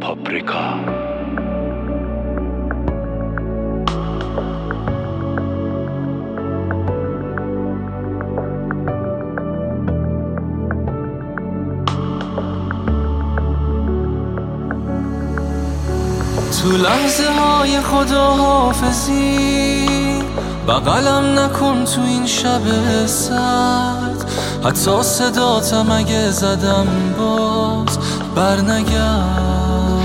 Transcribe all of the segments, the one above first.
پاپریکا. تو لحظه های خداحافظی بغلم نکن تو این شب سرد، حتی صداتم اگه زدم باز برنگرد.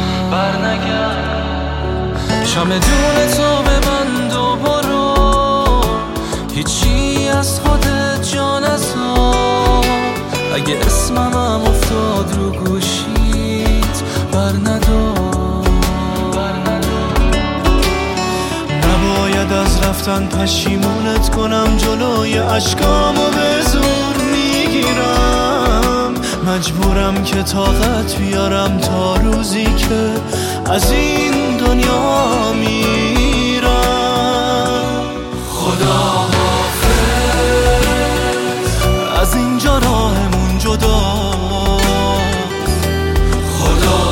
چمدون تو ببند و برو، هیچی از خودت جا نذار. اگه اسمم افتاد رو گوشیت برندار. نباید از رفتن پشیمونت کنم، جلوی اشکامو به زور میگیرم. مجبورم که طاقت بیارم تا روزی که از این دنیا میرم. خدا حافظ، از اینجا راهمون جدا. خدا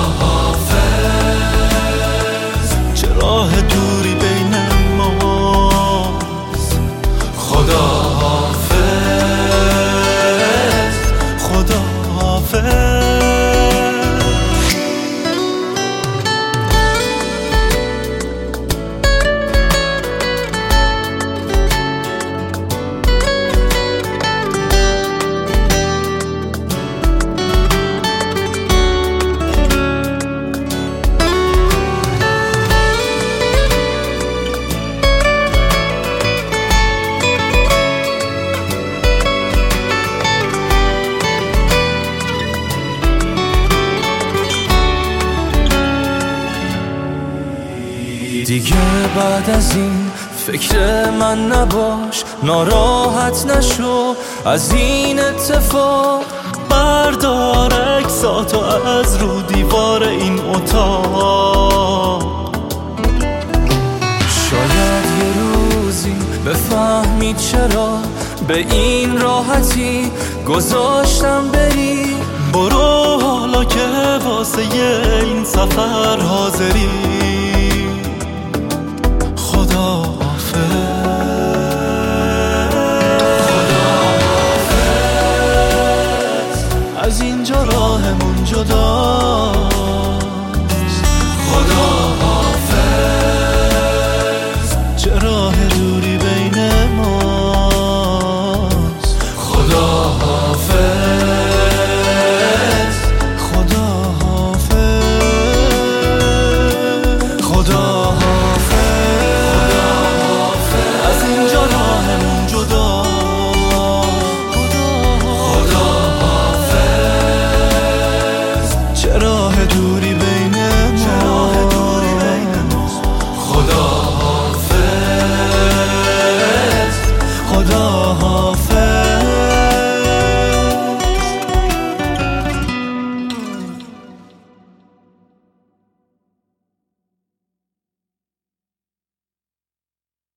حافظ، چه راه دوری بین ماست. خدا حافظ، خدا حافظ. دیگه بعد از این فکر من نباش، ناراحت نشو از این اتفاق. بردار عکساتو از رو دیوار این اتاق. شاید یه روزی بفهمی چرا به این راحتی گذاشتم بری. برو حالا که واسه این سفر حاضری. خدا حافظ، از اینجا راهمون جدا.